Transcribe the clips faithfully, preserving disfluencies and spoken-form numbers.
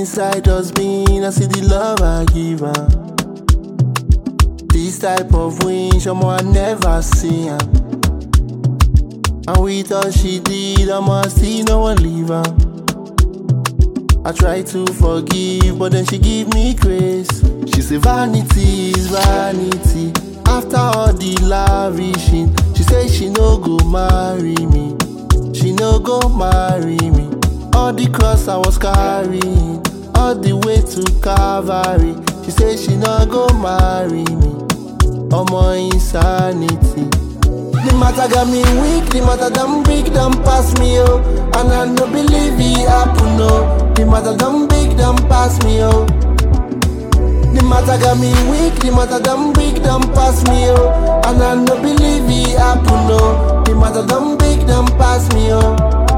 inside dustbin, I see the love I give her. This type of win, someone I never see her. And with all she did, I must see no one leave her. I try to forgive, but then she give me grace. She say vanity is vanity. After all the lavishing, she say she no go marry me. She no go marry me. All the cross I was carrying, all the way to Calvary. She say she no go marry me. Omo insanity. The matter got me weak, the matter done big, done pass me, oh. And I no believe it happen, no. The matter done big, done pass me, oh. The matter got me weak, the matter done big, done pass me, oh. And I no believe it happen, no. The matter done big, done pass me, oh.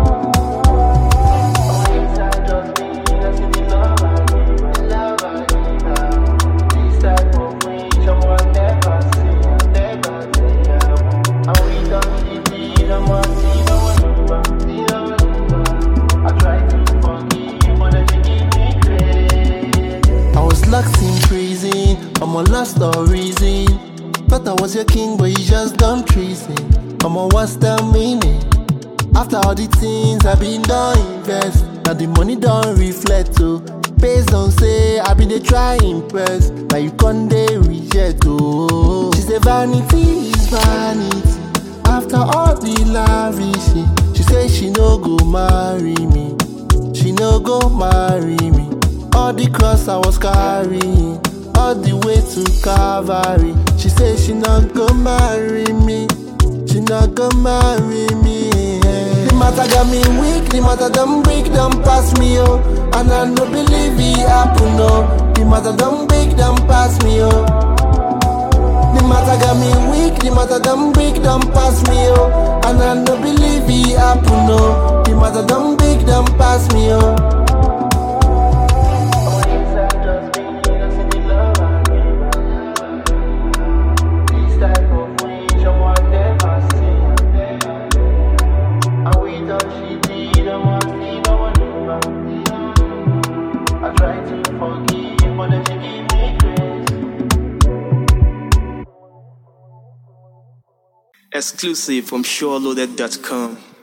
Locked in prison, I'm a lost or reason. Thought I was your king, but you just done treason. I'm a what's the meaning? After all the things I've been done invest, now the money don't reflect too. Based on say I been they try impress, now you can't they reject oh. She say vanity is vanity. After all the lavishing, she say she no go marry me. She no go marry me. All the cross I was carrying, all the way to Calvary. She said she not gonna marry me. She not gonna marry me. The matter got me weak, the matter done break, done pass me, oh. And I no believe it happen, no. The matter done break, done pass me, oh. The matter got me weak, the matter done break, done pass me, oh. And I no believe it happen, no. The matter done break, done pass me, oh. Exclusive from SureLoaded dot com.